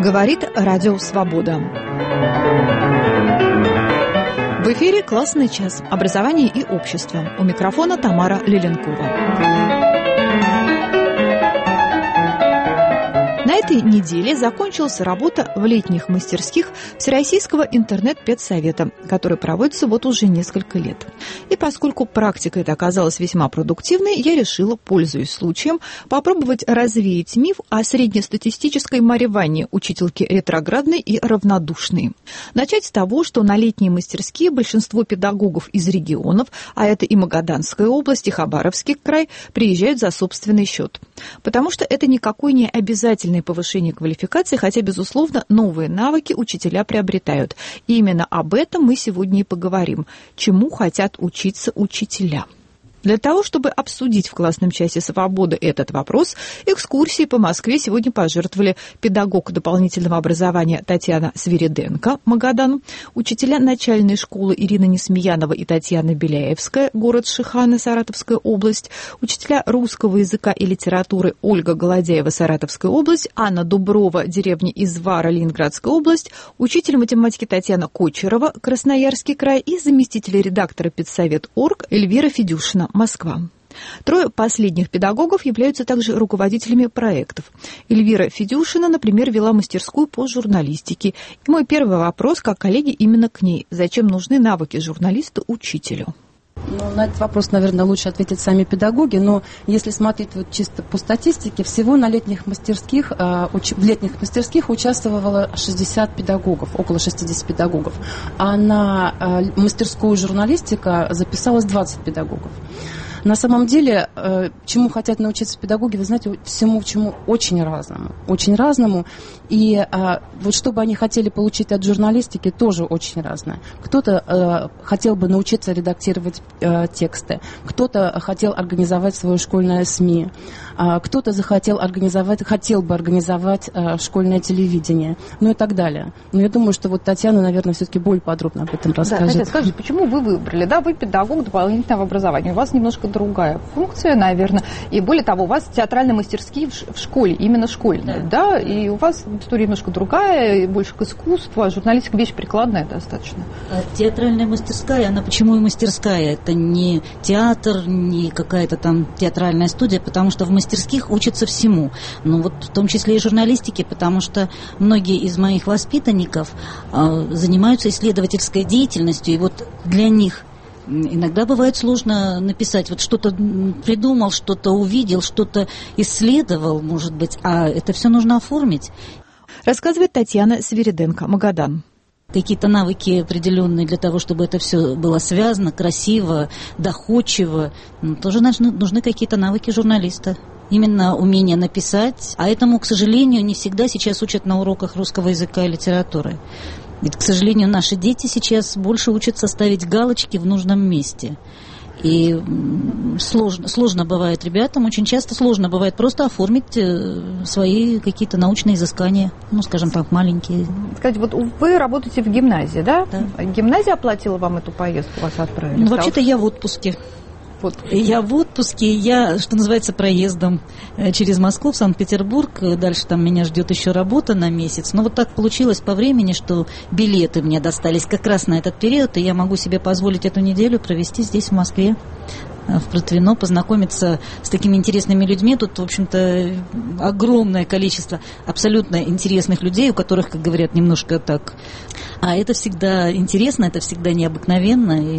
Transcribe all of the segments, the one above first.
Говорит Радио Свобода. В эфире «Классный час. Образование и общество». У микрофона Тамара Лиленкова. На этой неделе закончилась работа в летних мастерских Всероссийского интернет-педсовета, который проводится вот уже несколько лет. И поскольку практика эта оказалась весьма продуктивной, я решила, пользуясь случаем, попробовать развеять миф о среднестатистической Марье Ванне, учительке ретроградной и равнодушной. Начать с того, что на летние мастерские большинство педагогов из регионов, а это и Магаданская область, и Хабаровский край, приезжают за собственный счет. Потому что это никакой не обязательный повышение квалификации, хотя, безусловно, новые навыки учителя приобретают. И именно об этом мы сегодня и поговорим. Чему хотят учиться учителя? Для того, чтобы обсудить в классном часе «Свободы» этот вопрос, экскурсии по Москве сегодня пожертвовали педагог дополнительного образования Татьяна Свириденко, Магадан, учителя начальной школы Ирина Несмеянова и Татьяна Беляевская, город Шиханы, Саратовская область, учителя русского языка и литературы Ольга Голодяева, Саратовская область, Анна Дуброва, деревня Извара, Ленинградская область, учитель математики Татьяна Кочерова, Красноярский край и заместитель редактора педсовет.орг Эльвира Федюшина, Москва. Трое последних педагогов являются также руководителями проектов. Эльвира Федюшина, например, вела мастерскую по журналистике. И мой первый вопрос, как коллеги, именно к ней. Зачем нужны навыки журналиста учителю? На этот вопрос, наверное, лучше ответить сами педагоги, но если смотреть вот чисто по статистике, всего на летних мастерских, в летних мастерских участвовало 60 педагогов, около 60 педагогов, а на мастерскую журналистика записалось 20 педагогов. На самом деле, чему хотят научиться педагоги, вы знаете, всему чему очень разному. И вот что бы они хотели получить от журналистики, тоже очень разное. Кто-то хотел бы научиться редактировать тексты, кто-то хотел организовать свое школьное СМИ, кто-то хотел бы организовать школьное телевидение, ну и так далее. Но я думаю, что вот Татьяна, наверное, все-таки более подробно об этом расскажет. Татьяна, скажите, почему вы выбрали? Да, вы педагог дополнительного образования, у вас немножко другая функция, наверное, и более того, у вас театральные мастерские в школе, именно школьные, да, и у вас история немножко другая, больше к искусству, а журналистика вещь прикладная достаточно. Театральная мастерская, она почему и мастерская? Это не театр, не какая-то там театральная студия, потому что в мастерских учатся всему, ну вот в том числе и журналистике, потому что многие из моих воспитанников занимаются исследовательской деятельностью, и вот для них иногда бывает сложно написать, вот что-то придумал, что-то увидел, что-то исследовал, может быть, а это все нужно оформить. Рассказывает Татьяна Свириденко, Магадан. Какие-то навыки определенные для того, чтобы это все было связано, красиво, доходчиво. Тоже нужны какие-то навыки журналиста. Именно умение написать. А этому, к сожалению, не всегда сейчас учат на уроках русского языка и литературы. Ведь, к сожалению, наши дети сейчас больше учатся ставить галочки в нужном месте. И сложно бывает ребятам, очень часто сложно бывает просто оформить свои какие-то научные изыскания, ну, скажем так, маленькие. Скажите, вот вы работаете в гимназии, да? Да. Гимназия оплатила вам эту поездку, вас отправили? Ну, вообще-то я в отпуске. Я в отпуске, я, что называется, проездом через Москву в Санкт-Петербург. Дальше там меня ждет еще работа на месяц. Но вот так получилось по времени, что билеты мне достались как раз на этот период, и я могу себе позволить эту неделю провести здесь, в Москве, в Протвино, познакомиться с такими интересными людьми. Тут, в общем-то, огромное количество абсолютно интересных людей, у которых, как говорят, немножко так... А это всегда интересно, это всегда необыкновенно, и...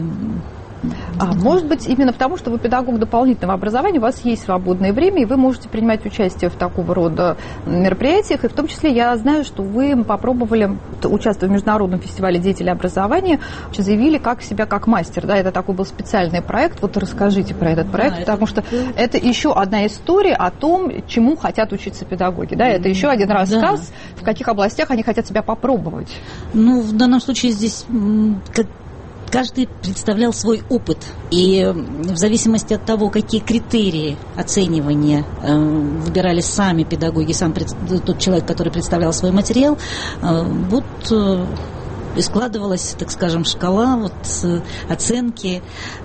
может быть, именно потому, что вы педагог дополнительного образования, у вас есть свободное время, и вы можете принимать участие в такого рода мероприятиях, и в том числе я знаю, что вы попробовали, участвуя в международном фестивале деятелей образования, заявили себя как мастер, да, это такой был специальный проект, вот расскажите про этот проект, потому что это еще одна история о том, чему хотят учиться педагоги, да, это еще один рассказ, в каких областях они хотят себя попробовать. Ну, в данном случае здесь каждый представлял свой опыт, и в зависимости от того, какие критерии оценивания выбирали сами педагоги, сам тот человек, который представлял свой материал, И складывалась, так скажем, шкала, вот, оценки.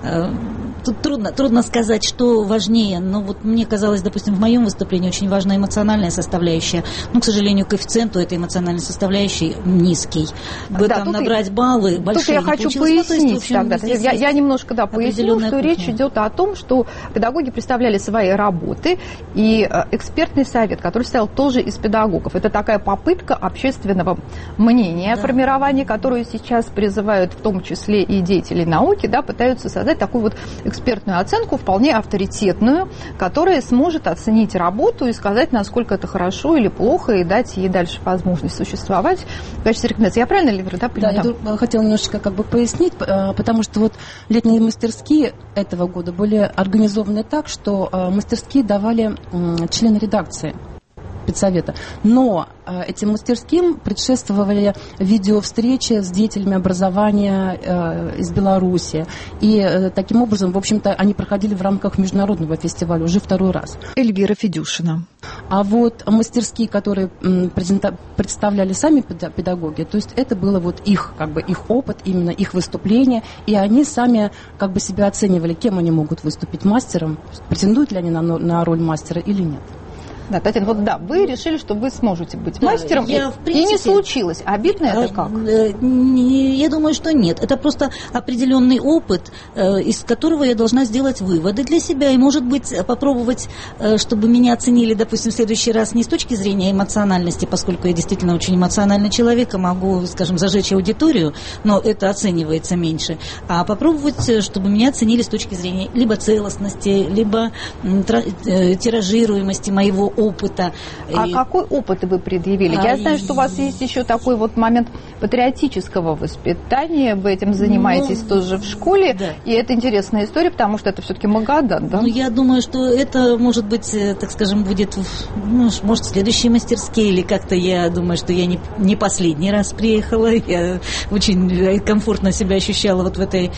Тут трудно сказать, что важнее, но вот мне казалось, допустим, в моем выступлении очень важна эмоциональная составляющая. Но, к сожалению, коэффициент у этой эмоциональной составляющей низкий. Там набрать баллы большие тут я хочу пояснить тогда. Я немножко поясню, что речь идет о том, что педагоги представляли свои работы, и экспертный совет, который состоял тоже из педагогов. Это такая попытка общественного мнения, формирования, которую сейчас призывают в том числе и деятели науки, пытаются создать такую вот экспертную оценку, вполне авторитетную, которая сможет оценить работу и сказать, насколько это хорошо или плохо, и дать ей дальше возможность существовать в качестве рекомендации. Я правильно, Эльвира, поняла? Да, я хотела немножечко пояснить, потому что вот летние мастерские этого года были организованы так, что мастерские давали члены редакции педсовета. Но этим мастерским предшествовали видеовстречи с деятелями образования из Беларуси. И таким образом, в общем-то, они проходили в рамках международного фестиваля уже второй раз. Эльвира Федюшина. А вот мастерские, которые представляли сами педагоги, то есть это было вот их опыт, именно их выступление, и они сами себя оценивали, кем они могут выступить мастером, претендуют ли они на роль мастера или нет. Да, Татьяна, вы решили, что вы сможете быть мастером, и не случилось. Обидно это как? Я думаю, что нет. Это просто определенный опыт, из которого я должна сделать выводы для себя и, может быть, попробовать, чтобы меня оценили, допустим, в следующий раз не с точки зрения эмоциональности, поскольку я действительно очень эмоциональный человек, и могу, скажем, зажечь аудиторию, но это оценивается меньше, а попробовать, чтобы меня оценили с точки зрения либо целостности, либо тиражируемости моего опыта. Какой опыт вы предъявили? Я знаю, что у вас есть еще такой вот момент патриотического воспитания. Вы этим занимаетесь тоже в школе. Да. И это интересная история, потому что это все-таки Магадан, да? Я думаю, что это, может быть, так скажем, будет, может, следующие мастерские, или как-то я думаю, что я не последний раз приехала. Я очень комфортно себя ощущала вот в этой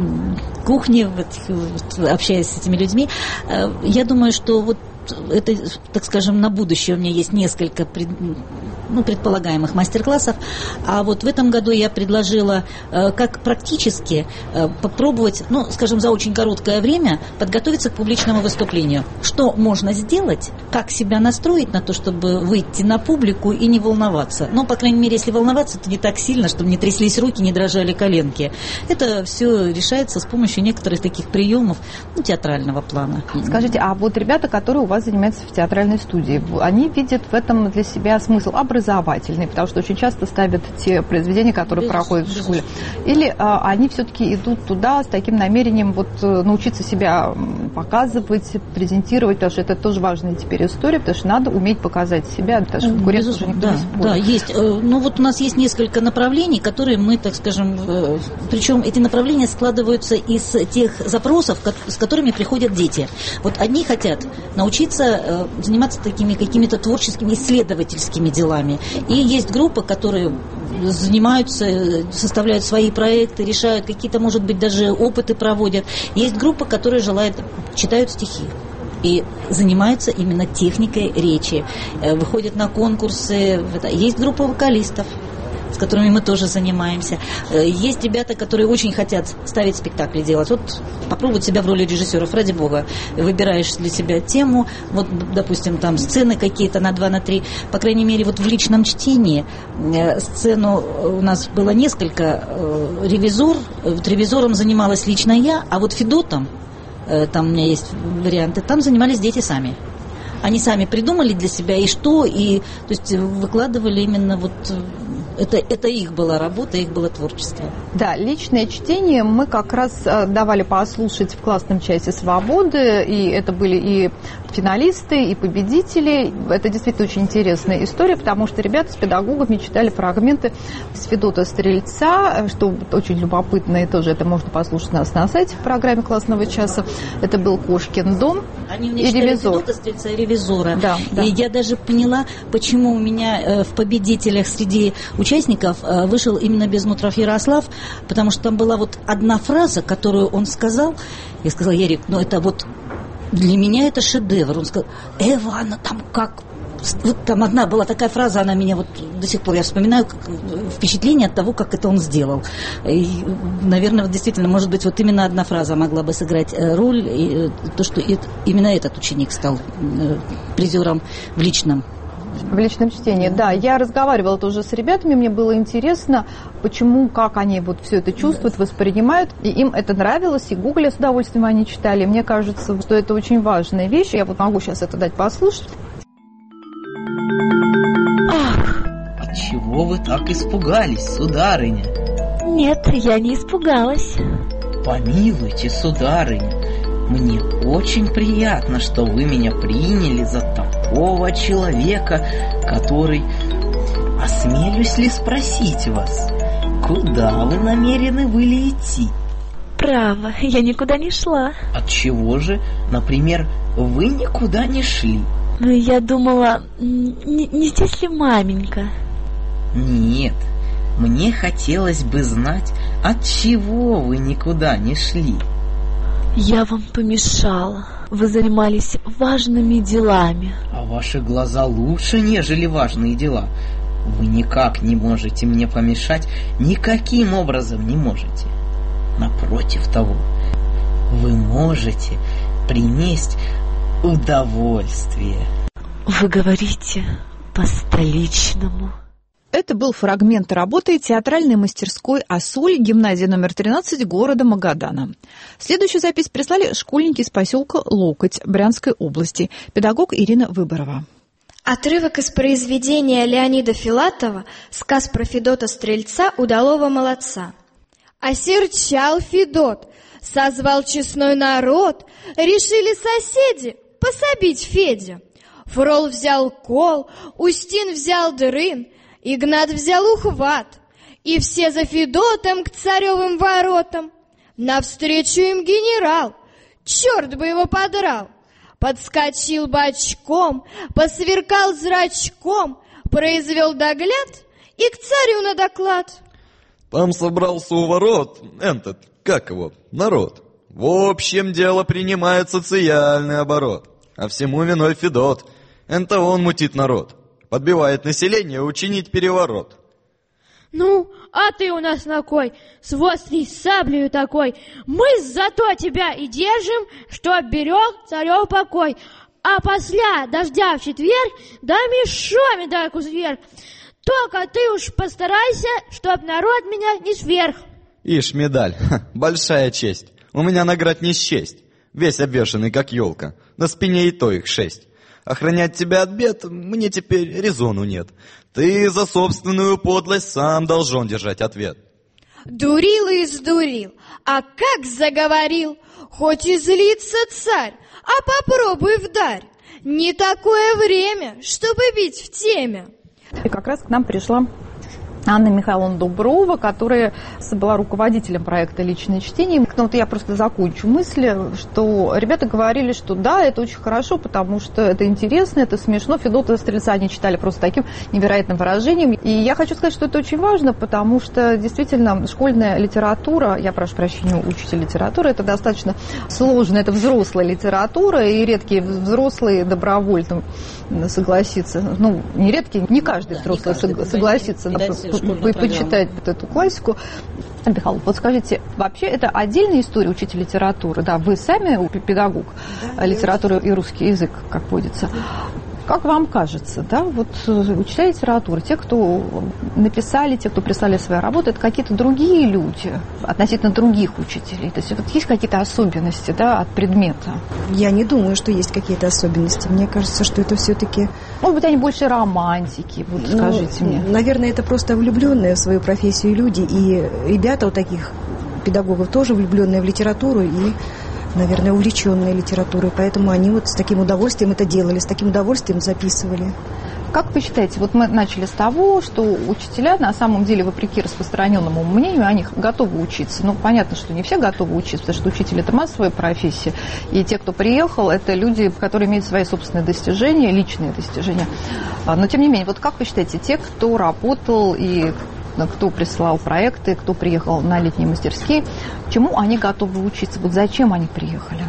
кухне, общаясь с этими людьми. Я думаю, что вот это, так скажем, на будущее у меня есть несколько предполагаемых мастер-классов. А вот в этом году я предложила, как практически попробовать, скажем, за очень короткое время подготовиться к публичному выступлению. Что можно сделать, как себя настроить на то, чтобы выйти на публику и не волноваться. По крайней мере, если волноваться, то не так сильно, чтобы не тряслись руки, не дрожали коленки. Это все решается с помощью некоторых таких приемов театрального плана. Скажите, а вот ребята, которые у вас занимаются в театральной студии, они видят в этом для себя смысл образовательный, потому что очень часто ставят те произведения, которые проходят в школе. Или они все-таки идут туда с таким намерением научиться себя показывать, презентировать, потому что это тоже важная теперь история, потому что надо уметь показать себя, потому что конкуренция уже никто не спорит. Да, есть. У нас есть несколько направлений, которые мы, так скажем, причем эти направления складываются из тех запросов, с которыми приходят дети. Одни хотят научиться заниматься такими какими-то творческими, исследовательскими делами. И есть группы, которые занимаются, составляют свои проекты, решают какие-то, может быть, даже опыты проводят. Есть группа, которые читают стихи и занимаются именно техникой речи, выходят на конкурсы. Есть группа вокалистов, с которыми мы тоже занимаемся. Есть ребята, которые очень хотят ставить спектакли, делать. Попробовать себя в роли режиссеров, ради бога. Выбираешь для себя тему, допустим, там сцены какие-то на 2, на 3. По крайней мере, в личном чтении сцену у нас было несколько. Ревизор. Ревизором занималась лично я, а Федотом, там у меня есть варианты, там занимались дети сами. Они сами придумали для себя то есть выкладывали именно это их была работа, их было творчество. Да, личное чтение мы как раз давали послушать в классном часе «Свободы», и это были и финалисты, и победители. Это действительно очень интересная история, потому что ребята с педагогами читали фрагменты с Федота Стрельца, что очень любопытно, и тоже это можно послушать у нас на сайте в программе классного часа. Это был «Кошкин дом» Они мне читали Федота Стрельца и «Ревизора». Да. И я даже поняла, почему у меня в победителях среди участников вышел именно Безмутров Ярослав, потому что там была одна фраза, которую он сказал. Я сказала: Ярик, это Для меня это шедевр. Он сказал: Эва, она там как... Вот там одна была такая фраза, она меня вот до сих пор, я вспоминаю, как впечатление от того, как это он сделал. И, наверное, вот действительно, может быть, вот именно одна фраза могла бы сыграть роль, и то, что именно этот ученик стал призером в личном чтении, да. Я разговаривала тоже с ребятами, мне было интересно, почему, как они вот все это чувствуют, воспринимают, и им это нравилось, и Гоголя с удовольствием они читали. Мне кажется, что это очень важная вещь. Я вот могу сейчас это дать послушать. Отчего вы так испугались, сударыня? Нет, я не испугалась. Помилуйте, сударыня, мне очень приятно, что вы меня приняли за такого человека, который... Осмелюсь ли спросить вас, куда вы намерены были идти? Право, я никуда не шла. Отчего же, например, вы никуда не шли? Ну, я думала, не здесь ли маменька? Нет, мне хотелось бы знать, отчего вы никуда не шли. Я вам помешала. Вы занимались важными делами. А ваши глаза лучше, нежели важные дела. Вы никак не можете мне помешать, никаким образом не можете. Напротив того, вы можете принести удовольствие. Вы говорите по-столичному. Это был фрагмент работы театральной мастерской «Асуль», гимназия номер 13 города Магадана. Следующую запись прислали школьники из поселка Локоть Брянской области, педагог Ирина Выборова. Отрывок из произведения Леонида Филатова «Сказ про Федота Стрельца, удалого молодца». Осерчал Федот, созвал честной народ, решили соседи пособить Федя. Фрол взял кол, Устин взял дрын, Игнат взял ухват, и все за Федотом к царевым воротам. Навстречу им генерал, черт бы его подрал. Подскочил бочком, посверкал зрачком, произвел догляд и к царю на доклад. Там собрался у ворот как его, народ. В общем, дело принимает социальный оборот, а всему виной Федот. Это он мутит народ, подбивает население учинить переворот. Ну, а ты у нас на кой? С вострой саблею такой. Мы зато тебя и держим, что берег царев покой. А после дождя в четверг, да мешо медальку сверх. Только ты уж постарайся, чтоб народ меня не сверх. Ишь, медаль, большая честь. У меня наград не счесть. Весь обвешанный, как елка. На спине и то их 6. Охранять тебя от бед мне теперь резону нет. Ты за собственную подлость сам должен держать ответ. Дурил и сдурил, а как заговорил, хоть и злится царь, а попробуй вдарь. Не такое время, чтобы бить в теме. И как раз к нам пришла Анна Михайловна Дуброва, которая была руководителем проекта «Личное чтение». Ну, вот я просто закончу мысль, что ребята говорили, что да, это очень хорошо, потому что это интересно, это смешно. Федота Стрельца они читали просто таким невероятным выражением. И я хочу сказать, что это очень важно, потому что действительно школьная литература, я прошу прощения у учителя литературы, это достаточно сложно, это взрослая литература, и редкие взрослые добровольно согласится, ну, не редкие, не каждый взрослый согласится почитать вот эту классику. Михаил, вот скажите, вообще это отдельная история учителя литературы, да, вы сами педагог литературы и русский язык, как водится. Как вам кажется, да, вот учителя литературы, те, кто написали, те, кто прислали свои работы, это какие-то другие люди относительно других учителей? То есть вот есть какие-то особенности, да, от предмета? Я не думаю, что есть какие-то особенности. Мне кажется, что это все-таки... Может быть, они больше романтики, вот скажите мне. Наверное, это просто влюбленные в свою профессию люди, и ребята у таких педагогов тоже влюбленные в литературу и, наверное, увлеченные литературой, поэтому они вот с таким удовольствием это делали, с таким удовольствием записывали. Как вы считаете, вот мы начали с того, что учителя на самом деле, вопреки распространенному мнению, они готовы учиться. Ну, понятно, что не все готовы учиться, потому что учитель – это массовая профессия, и те, кто приехал, это люди, которые имеют свои собственные достижения, личные достижения. Но, тем не менее, вот как вы считаете, те, кто работал и кто присылал проекты, кто приехал на летние мастерские, чему они готовы учиться? Вот зачем они приехали?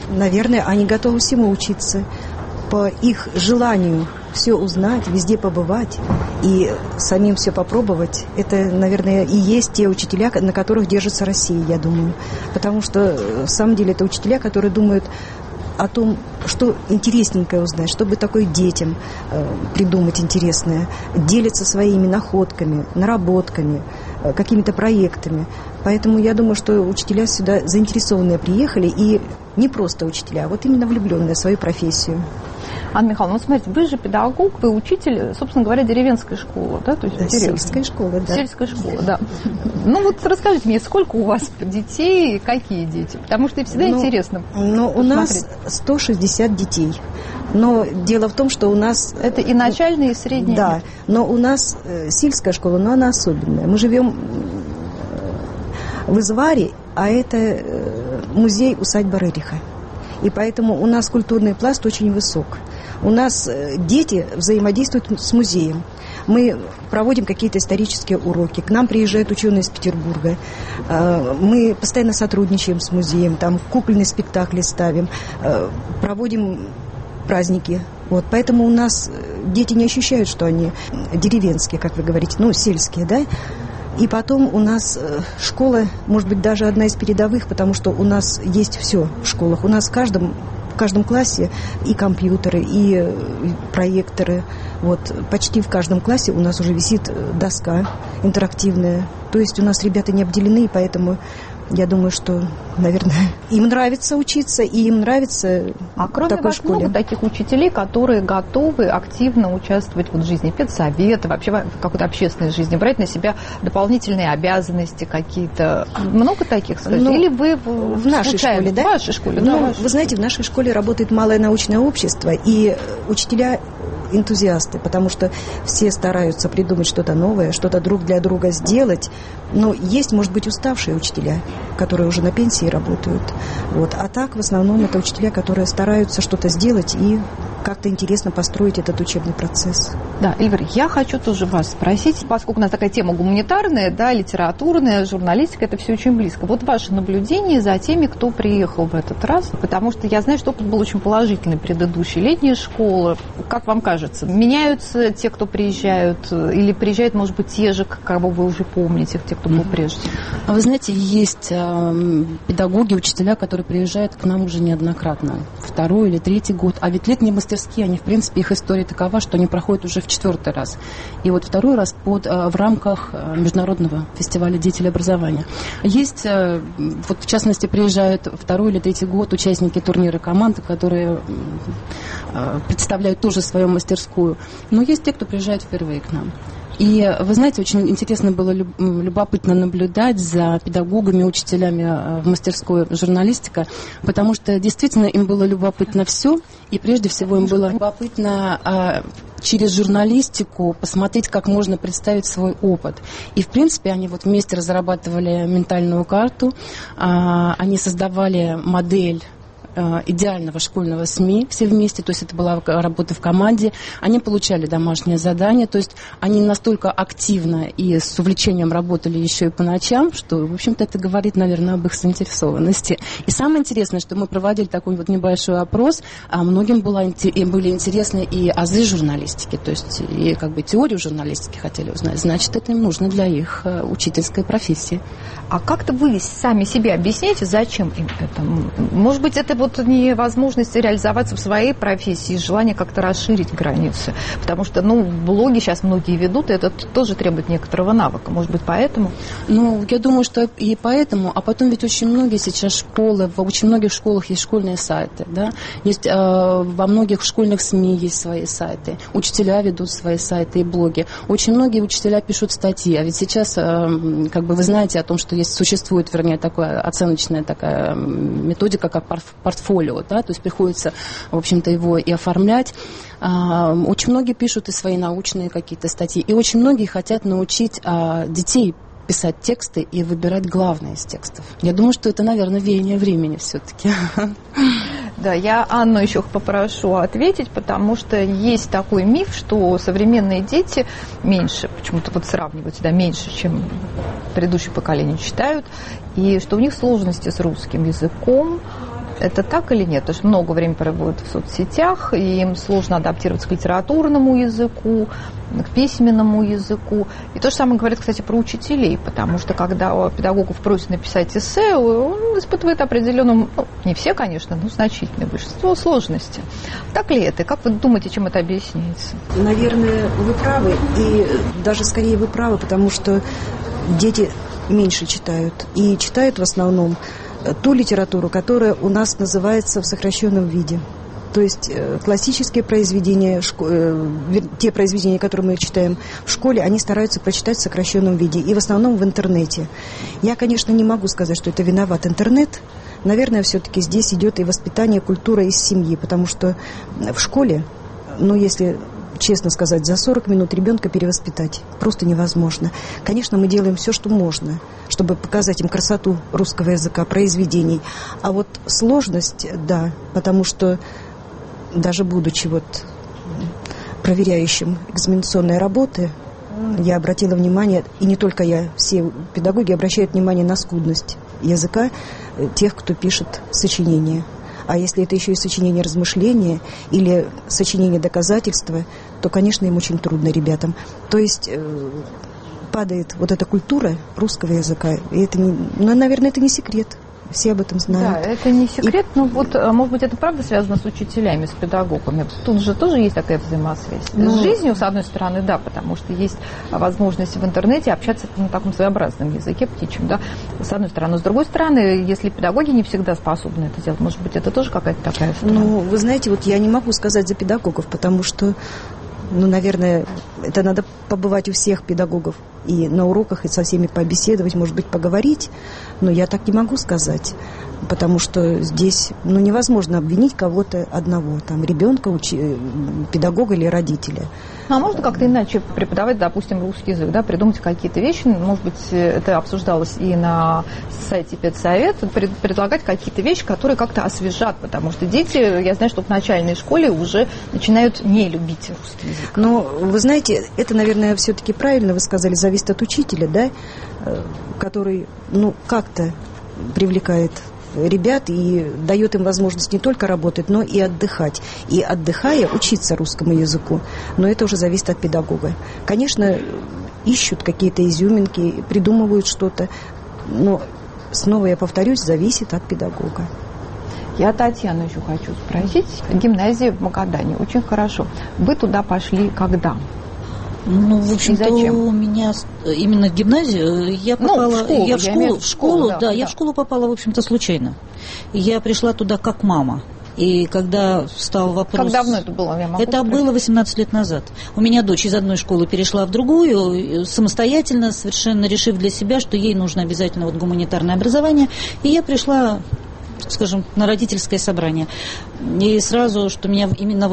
наверное, они готовы всему учиться по их желанию все узнать, везде побывать и самим все попробовать. Это, наверное, и есть те учителя, на которых держится Россия, я думаю. Потому что, в самом деле, это учителя, которые думают о том, что интересненькое узнать, чтобы такое детям придумать интересное, делятся своими находками, наработками, какими-то проектами. Поэтому я думаю, что учителя сюда заинтересованные приехали, и не просто учителя, а вот именно влюбленные в свою профессию. Анна Михайловна, ну смотрите, вы же педагог, вы учитель, собственно говоря, деревенской школы, да? То есть да, сельской школы, да. Сельской школы, да. Ну вот расскажите мне, сколько у вас детей и какие дети? Потому что всегда интересно. Ну, у нас 160 детей. Но дело в том, что у нас... Это и начальные, и средние? Да, но у нас сельская школа, но она особенная. Мы живем в Изваре, а это музей-усадьба Рериха. И поэтому у нас культурный пласт очень высок. У нас дети взаимодействуют с музеем. Мы проводим какие-то исторические уроки. К нам приезжают ученые из Петербурга. Мы постоянно сотрудничаем с музеем. Там кукольные спектакли ставим. Проводим праздники. Вот. Поэтому у нас дети не ощущают, что они деревенские, как вы говорите, ну, сельские, да? И потом у нас школа, может быть, даже одна из передовых, потому что у нас есть все в школах. У нас в каждом классе и компьютеры, и проекторы. Вот, почти в каждом классе у нас уже висит доска интерактивная. То есть у нас ребята не обделены, и поэтому я думаю, что, наверное, им нравится учиться, и им нравится а кроме такой вас школе. Много таких учителей, которые готовы активно участвовать вот в жизни педсовета, вообще в какой-то общественной жизни, брать на себя дополнительные обязанности какие-то. Много таких, скажите? Ну, или вы в нашей школе, да? В вашей школе, ну, да. Вы знаете, в нашей школе работает малое научное общество, и учителя энтузиасты, потому что все стараются придумать что-то новое, что-то друг для друга сделать. Но есть, может быть, уставшие учителя, которые уже на пенсии работают. Вот. А так, в основном, это учителя, которые стараются что-то сделать и как-то интересно построить этот учебный процесс. Да, Игорь, я хочу тоже вас спросить, поскольку у нас такая тема гуманитарная, да, литературная, журналистика, это все очень близко. Вот ваше наблюдение за теми, кто приехал в этот раз, потому что я знаю, что опыт был очень положительный, предыдущие летние школы. Как вам кажется, меняются те, кто приезжают, или приезжают, может быть, те же, кого вы уже помните, те, кто был прежде? Вы знаете, есть педагоги, учителя, которые приезжают к нам уже неоднократно, второй или третий год. А ведь летние мастерские, они, в принципе, их история такова, что они проходят уже в 4-й раз. И вот 2-й раз в рамках Международного фестиваля деятелей образования. Есть, вот в частности, приезжают 2-й или 3-й год участники турнира команды, которые представляют тоже свою мастерскую. Но есть те, кто приезжает впервые к нам. И, вы знаете, очень интересно было, любопытно наблюдать за педагогами, учителями в мастерской журналистика, потому что действительно им было любопытно все, и прежде всего им было любопытно через журналистику посмотреть, как можно представить свой опыт. И, в принципе, они вот вместе разрабатывали ментальную карту, они создавали модель идеального школьного СМИ все вместе, то есть это была работа в команде, они получали домашнее задание, то есть они настолько активно и с увлечением работали еще и по ночам, что, в общем-то, это говорит, наверное, об их заинтересованности. И самое интересное, что мы проводили такой вот небольшой опрос, а многим были интересны и азы журналистики, то есть и как бы теорию журналистики хотели узнать, значит, это им нужно для их учительской профессии. А как-то вы сами себе объясняете, зачем им это? Может быть, это вот невозможность реализоваться в своей профессии, желание как-то расширить границы. Потому что, блоги сейчас многие ведут, и это тоже требует некоторого навыка. Может быть, поэтому? Я думаю, что и поэтому. А потом ведь очень многие сейчас школы, в очень многих школах есть школьные сайты, да? Есть во многих школьных СМИ есть свои сайты. Учителя ведут свои сайты и блоги. Очень многие учителя пишут статьи. А ведь сейчас, как бы вы знаете о том, что существует, вернее, такая оценочная такая методика, как портфолио, да, то есть приходится, в общем-то, его и оформлять. Очень многие пишут и свои научные какие-то статьи, и очень многие хотят научить детей писать тексты и выбирать главное из текстов. Я думаю, что это, наверное, веяние времени все-таки. Да, я Анну еще попрошу ответить, потому что есть такой миф, что современные дети меньше, почему-то вот сравнивают, да, меньше, чем предыдущее поколение читают, и что у них сложности с русским языком, Это так или нет? Потому что много времени проводят в соцсетях, и им сложно адаптироваться к литературному языку, к письменному языку. И то же самое говорят, кстати, про учителей, потому что когда педагогов просят написать эссе, он испытывает определенную, не все, конечно, но значительное большинство сложностей. Так ли это? Как вы думаете, чем это объясняется? Наверное, вы правы, и даже скорее вы правы, потому что дети меньше читают, и читают в основном ту литературу, которая у нас называется в сокращенном виде. То есть классические произведения, те произведения, которые мы читаем в школе, они стараются прочитать в сокращенном виде, и в основном в интернете. Я, конечно, не могу сказать, что это виноват интернет. Наверное, все-таки здесь идет и воспитание, культура из семьи, потому что в школе, если честно сказать, за 40 минут ребенка перевоспитать просто невозможно. Конечно, мы делаем все, что можно, чтобы показать им красоту русского языка, произведений. А вот сложность, да, потому что даже будучи проверяющим экзаменационной работы, я обратила внимание, и не только я, все педагоги обращают внимание на скудность языка тех, кто пишет сочинения. А если это еще и сочинение размышления или сочинение доказательства, то, конечно, им очень трудно, ребятам. То есть падает эта культура русского языка. И это, наверное, это не секрет. Все об этом знают. Да, это не секрет, но может быть, это правда связано с учителями, с педагогами. Тут же тоже есть такая взаимосвязь. С жизнью, с одной стороны, да, потому что есть возможность в интернете общаться на таком своеобразном языке птичьем, да, с одной стороны. С другой стороны, если педагоги не всегда способны это делать, может быть, это тоже какая-то такая сторона? Вы знаете, я не могу сказать за педагогов, потому что наверное, это надо побывать у всех педагогов и на уроках, и со всеми побеседовать, может быть, поговорить. Но я так не могу сказать, потому что здесь невозможно обвинить кого-то одного, ребенка, педагога или родителя. А можно как-то иначе преподавать, допустим, русский язык, да, придумать какие-то вещи, может быть, это обсуждалось и на сайте педсовета, предлагать какие-то вещи, которые как-то освежат, потому что дети, я знаю, что в начальной школе уже начинают не любить русский язык. Но вы знаете, это, наверное, все-таки правильно вы сказали, зависит от учителя, да, который, как-то привлекает ребят и дает им возможность не только работать, но и отдыхать. И отдыхая, учиться русскому языку. Но это уже зависит от педагога. Конечно, ищут какие-то изюминки, придумывают что-то. Но, снова я повторюсь, зависит от педагога. Я Татьяну еще хочу спросить. Гимназия в Магадане. Очень хорошо. Вы туда пошли когда? В общем-то, у меня именно в гимназию я попала, в школу попала, в общем-то, случайно. Я пришла туда как мама. И когда встал вопрос... Как давно это было? Это было 18 лет назад. У меня дочь из одной школы перешла в другую, самостоятельно, совершенно решив для себя, что ей нужно обязательно гуманитарное образование. И я пришла, скажем, на родительское собрание. И сразу, что меня именно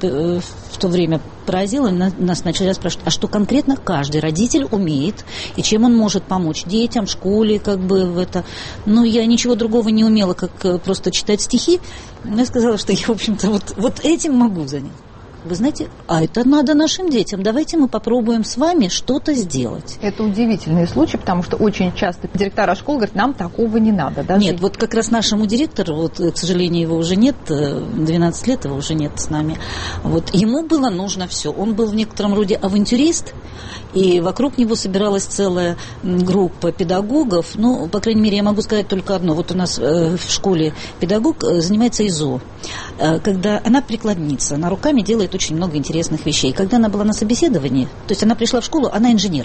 в то время поразило, нас начали спрашивать, а что конкретно каждый родитель умеет, и чем он может помочь детям, школе, в это. Я ничего другого не умела, как просто читать стихи. Я сказала, что я, в общем-то, этим могу заняться. Вы знаете, это надо нашим детям. Давайте мы попробуем с вами что-то сделать. Это удивительный случай, потому что очень часто директора школ говорят, нам такого не надо. Нет, как раз нашему директору, к сожалению, его уже нет, 12 лет его уже нет с нами. Ему было нужно все. Он был в некотором роде авантюрист, и вокруг него собиралась целая группа педагогов. По крайней мере, я могу сказать только одно. У нас в школе педагог занимается ИЗО. Когда она прикладница, она руками делает очень много интересных вещей. Когда она была на собеседовании, то есть она пришла в школу, она инженер,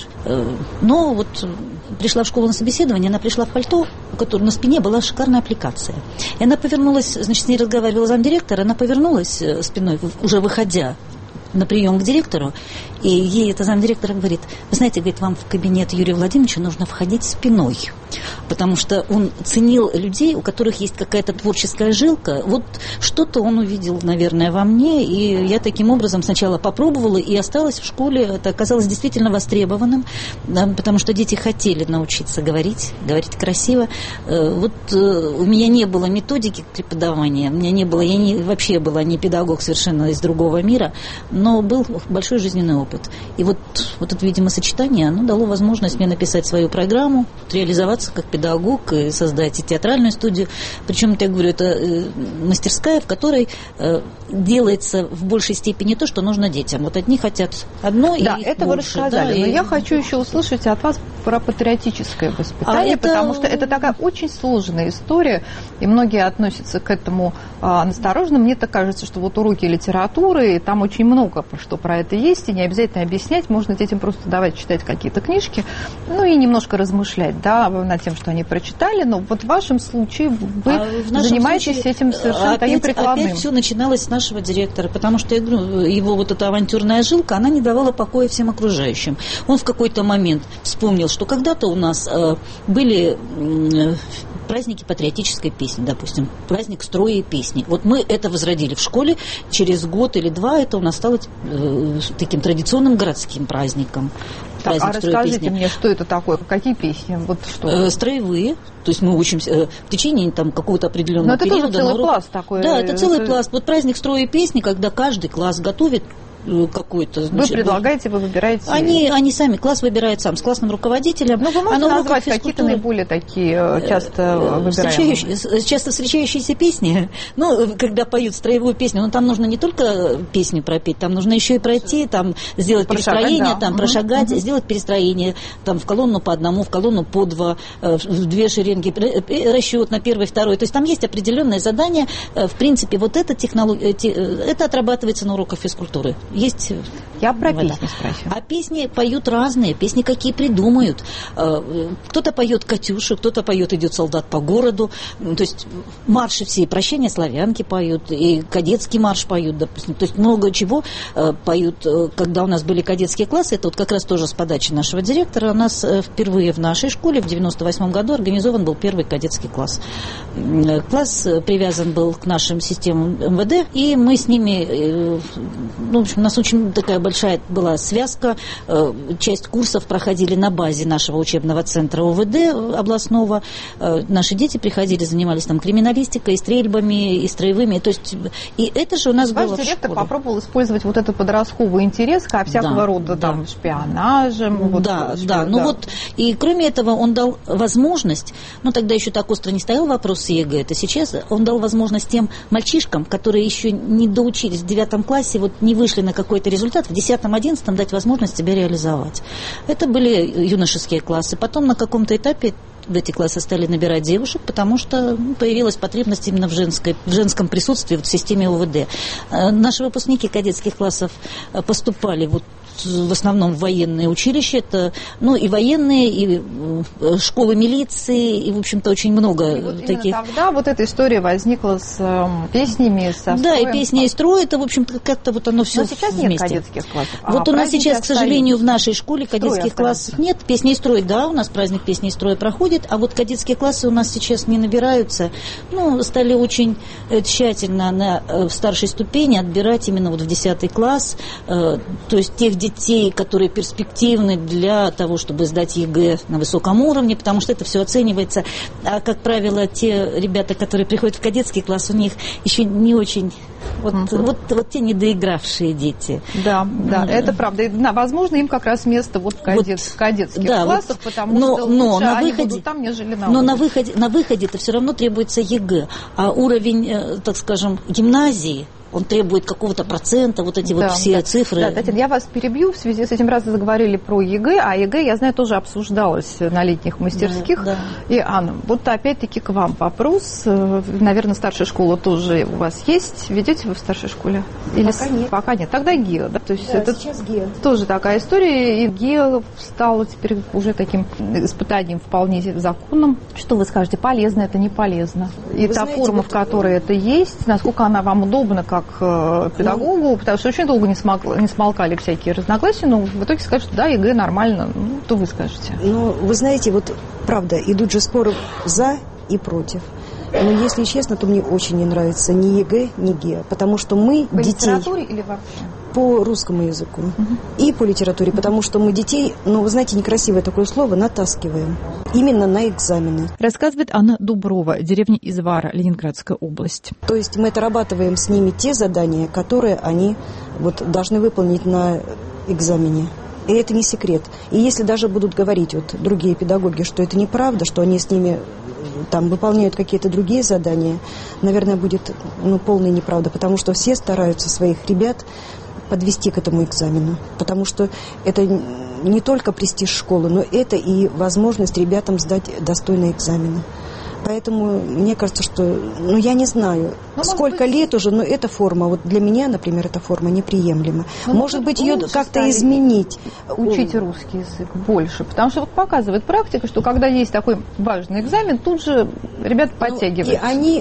но пришла в школу на собеседование, она пришла в пальто, у которой на спине была шикарная аппликация. И она повернулась, с ней разговаривала замдиректора, она повернулась спиной, уже выходя на прием к директору, и ей эта замдиректора говорит, вы знаете, вам в кабинет Юрия Владимировича нужно входить спиной, потому что он ценил людей, у которых есть какая-то творческая жилка. Что-то он увидел, наверное, во мне, и я таким образом сначала попробовала и осталась в школе. Это оказалось действительно востребованным, потому что дети хотели научиться говорить красиво. У меня не было методики преподавания, у меня не было, вообще была не педагог совершенно из другого мира, но но был большой жизненный опыт. И вот это, видимо, сочетание, оно дало возможность мне написать свою программу, реализоваться как педагог и создать и театральную студию. Причем, я говорю, это мастерская, в которой делается в большей степени то, что нужно детям. Вот одни хотят одно, и да, это больше, вы рассказали. Да, но я хочу еще услышать от вас про патриотическое воспитание, потому что это такая очень сложная история, и многие относятся к этому настороженно. Мне так кажется, что вот уроки литературы, и там очень много что про это есть, и не обязательно объяснять, можно детям просто давать читать какие-то книжки, ну и немножко размышлять, да, над тем, что они прочитали, но вот в вашем случае вы занимаетесь этим совершенно таким прикладным. Опять все начиналось с нашего директора, потому что, я говорю, его вот эта авантюрная жилка, она не давала покоя всем окружающим. Он в какой-то момент вспомнил, что когда-то у нас были праздники патриотической песни, допустим, праздник строя и песни. Вот мы это возродили в школе, через год или два это у нас стало таким традиционным городским праздником. Так, а расскажите мне, что это такое, какие песни? Вот что? Строевые, то есть мы учимся в течение там какого-то определенного периода. Но это тоже целый пласт такой. Да, это целый пласт. Вот праздник строя и песни, когда каждый класс готовит какой-то. Значит, вы предлагаете, вы выбираете? Они сами, класс выбирает сам, с классным руководителем. Ну, вы можете назвать какие-то наиболее такие часто выбираемые? Часто встречающиеся песни. Ну, когда поют строевую песню, ну, там нужно не только песню пропеть, там нужно еще и пройти, там сделать перестроение, да. Там прошагать, сделать перестроение, там в колонну по одному, в колонну по два, в две шеренги, расчет на первый, второй. То есть там есть определенные задания. В принципе, вот эта технология, это отрабатывается на уроках физкультуры. Есть. Я про песни спросила. А песни поют разные, песни какие придумают. Кто-то поет «Катюшу», кто-то поет «Идет солдат по городу». То есть марши все, «Прощение славянки» поют, и кадетский марш поют, допустим. То есть много чего поют. Когда у нас были кадетские классы, это вот как раз тоже с подачи нашего директора, у нас впервые в нашей школе в 1998 году организован был первый кадетский класс. Класс привязан был к нашим системам МВД, и мы с ними, ну, в общем, у нас очень такая большая была связка. Часть курсов проходили на базе нашего учебного центра ОВД областного. Наши дети приходили, занимались там криминалистикой, и стрельбами, и строевыми. То есть, и это же у нас было в школе. Ваш директор попробовал использовать вот этот подростковый интерес ко всякого рода там шпионажем. Вот, да. Ну вот, и кроме этого он дал возможность, ну тогда еще так остро не стоял вопрос с ЕГЭ, это сейчас он дал возможность тем мальчишкам, которые еще не доучились в 9 классе, вот не вышли на какой-то результат, в 10-11 дать возможность себя реализовать. Это были юношеские классы. Потом на каком-то этапе в эти классы стали набирать девушек, потому что появилась потребность именно в женском присутствии в системе ОВД. Наши выпускники кадетских классов поступали вот в основном в военные училища, это, ну, и военные, и школы милиции, и, в общем-то, очень много и вот таких. Тогда вот эта история возникла с песнями, со строем. Да, и песня, и строй, это, в общем-то, как-то вот оно все вместе. Но сейчас нет кадетских классов. Вот у нас сейчас, к сожалению, в нашей школе кадетских классов нет. Песня и строй, да, у нас праздник песни и строя проходит, а вот кадетские классы у нас сейчас не набираются. Ну, стали очень тщательно в старшей ступени отбирать именно вот в 10 класс, то есть тех детей, которые перспективны для того, чтобы сдать ЕГЭ на высоком уровне, потому что это все оценивается. А, как правило, те ребята, которые приходят в кадетский класс, у них еще не очень... Вот те недоигравшие дети. Да, это правда. И, возможно, им как раз место вот в кадетских классах, потому что лучше они будут там, нежели на улице. Но на выходе-то все равно требуется ЕГЭ. А уровень, так скажем, гимназии, он требует какого-то процента, вот эти вот все цифры. Да, Татьяна, я вас перебью. В связи с этим раз заговорили про ЕГЭ, а ЕГЭ, я знаю, тоже обсуждалось на летних мастерских. Да. И, Анна, вот опять-таки к вам вопрос. Наверное, старшая школа тоже у вас есть. Ведете вы в старшей школе? Или пока нет. Пока нет. Тогда ГИА, да? То есть да, это сейчас ГИА. Тоже такая история. И ГИА стало теперь уже таким испытанием вполне законным. Что вы скажете, полезно это, не полезно? И та форма, в которой это есть, насколько она вам удобна, как педагогу, потому что очень долго не смолкали всякие разногласия, но в итоге скажут, что да, ЕГЭ нормально, что вы скажете? Ну, вы знаете, вот правда, идут же споры за и против. Но если честно, то мне очень не нравится ни ЕГЭ, ни ГИА, потому что мы по детей... литературе или вообще? по русскому языку и по литературе, потому что мы детей, вы знаете, некрасивое такое слово, натаскиваем именно на экзамены. Рассказывает Анна Дуброва, деревня Извара, Ленинградская область. То есть мы отрабатываем с ними те задания, которые они должны выполнить на экзамене. И это не секрет. И если даже будут говорить другие педагоги, что это неправда, что они с ними выполняют какие-то другие задания, наверное, будет полная неправда, потому что все стараются своих ребят подвести к этому экзамену, потому что это не только престиж школы, но это и возможность ребятам сдать достойные экзамены. Поэтому мне кажется, что, я не знаю, сколько лет уже, но эта форма, для меня, например, эта форма неприемлема. Может быть, ее как-то изменить. Учить русский язык больше, потому что показывает практика, что когда есть такой важный экзамен, тут же ребята подтягиваются. И они,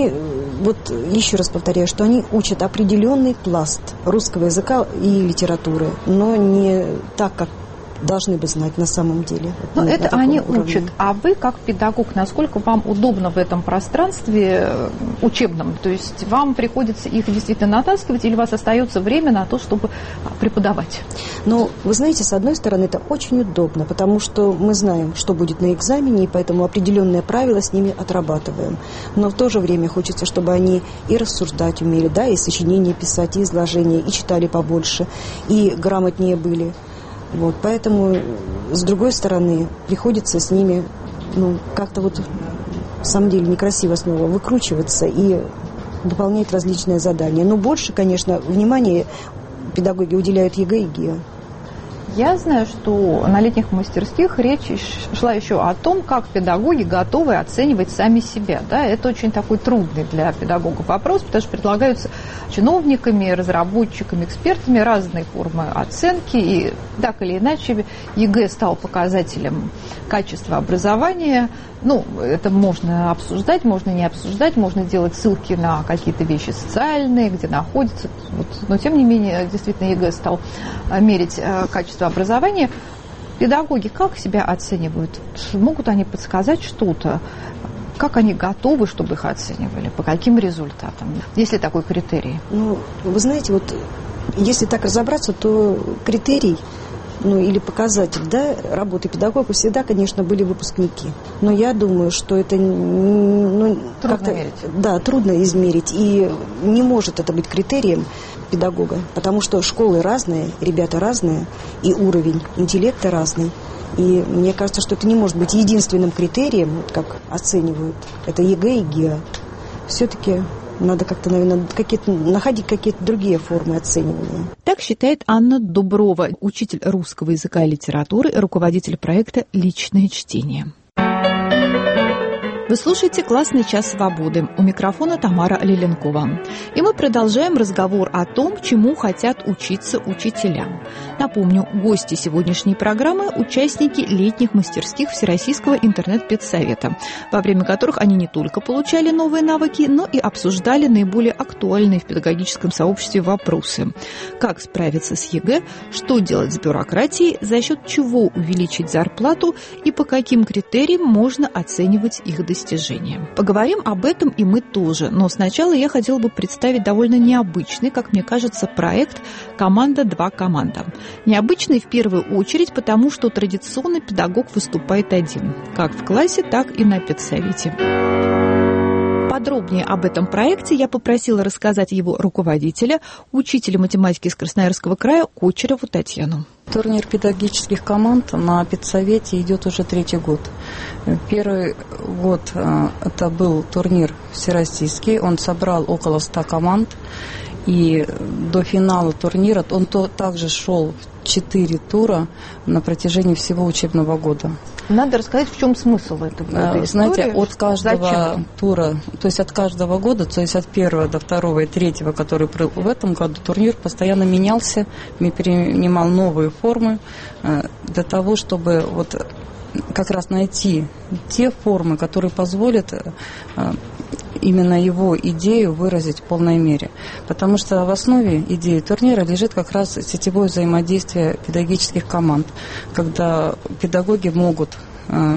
еще раз повторяю, что они учат определенный пласт русского языка и литературы, но не так, как должны бы знать на самом деле. Но это они учат. А вы, как педагог, насколько вам удобно в этом пространстве учебном? То есть вам приходится их действительно натаскивать, или у вас остается время на то, чтобы преподавать? Вы знаете, с одной стороны, это очень удобно, потому что мы знаем, что будет на экзамене, и поэтому определенные правила с ними отрабатываем. Но в то же время хочется, чтобы они и рассуждать умели, и сочинения писать, и изложения, и читали побольше, и грамотнее были. Поэтому, с другой стороны, приходится с ними, как-то в самом деле некрасиво снова выкручиваться и выполнять различные задания. Но больше, конечно, внимания педагоги уделяют ЕГЭ и ГИА. Я знаю, что на летних мастерских речь шла еще о том, как педагоги готовы оценивать сами себя. Да? Это очень такой трудный для педагогов вопрос, потому что предлагаются чиновниками, разработчиками, экспертами разные формы оценки. И так или иначе ЕГЭ стал показателем качества образования. Это можно обсуждать, можно не обсуждать, можно делать ссылки на какие-то вещи социальные, где находятся. Но тем не менее, действительно, ЕГЭ стал мерить качество образования. Педагоги как себя оценивают? Могут они подсказать что-то? Как они готовы, чтобы их оценивали? По каким результатам? Есть ли такой критерий? Вы знаете, если так разобраться, то критерий или показатель работы педагога всегда, конечно, были выпускники. Но я думаю, что это трудно мерить. Да, трудно измерить. И не может это быть критерием педагога, потому что школы разные, ребята разные, и уровень интеллекта разный. И мне кажется, что это не может быть единственным критерием, как оценивают это ЕГЭ и ГИА. Все-таки надо как-то, наверное, находить какие-то другие формы оценивания. Так считает Анна Дуброва, учитель русского языка и литературы, руководитель проекта «Личное чтение». Вы слушаете «Классный час свободы». У микрофона Тамара Лиленкова. И мы продолжаем разговор о том, чему хотят учиться учителя. Напомню, гости сегодняшней программы – участники летних мастерских Всероссийского интернет-педсовета, во время которых они не только получали новые навыки, но и обсуждали наиболее актуальные в педагогическом сообществе вопросы. Как справиться с ЕГЭ, что делать с бюрократией, за счет чего увеличить зарплату и по каким критериям можно оценивать их достижения. Поговорим об этом и мы тоже, но сначала я хотела бы представить довольно необычный, как мне кажется, проект «Команда 2 команда». Необычный в первую очередь, потому что традиционно педагог выступает один, как в классе, так и на педсовете. Подробнее об этом проекте я попросила рассказать его руководителя, учителя математики из Красноярского края Кочерову Татьяну. Турнир педагогических команд на педсовете идет уже 3-й год. Первый год это был турнир всероссийский, он собрал около 100 команд. И до финала турнира он также шел 4 тура на протяжении всего учебного года. Надо рассказать, в чем смысл этой Знаете, от каждого тура, то есть от каждого года, то есть от 1 до 2 и 3, который был в этом году, турнир постоянно менялся, принимал новые формы для того, чтобы как раз найти те формы, которые позволят именно его идею выразить в полной мере. Потому что в основе идеи турнира лежит как раз сетевое взаимодействие педагогических команд, когда педагоги могут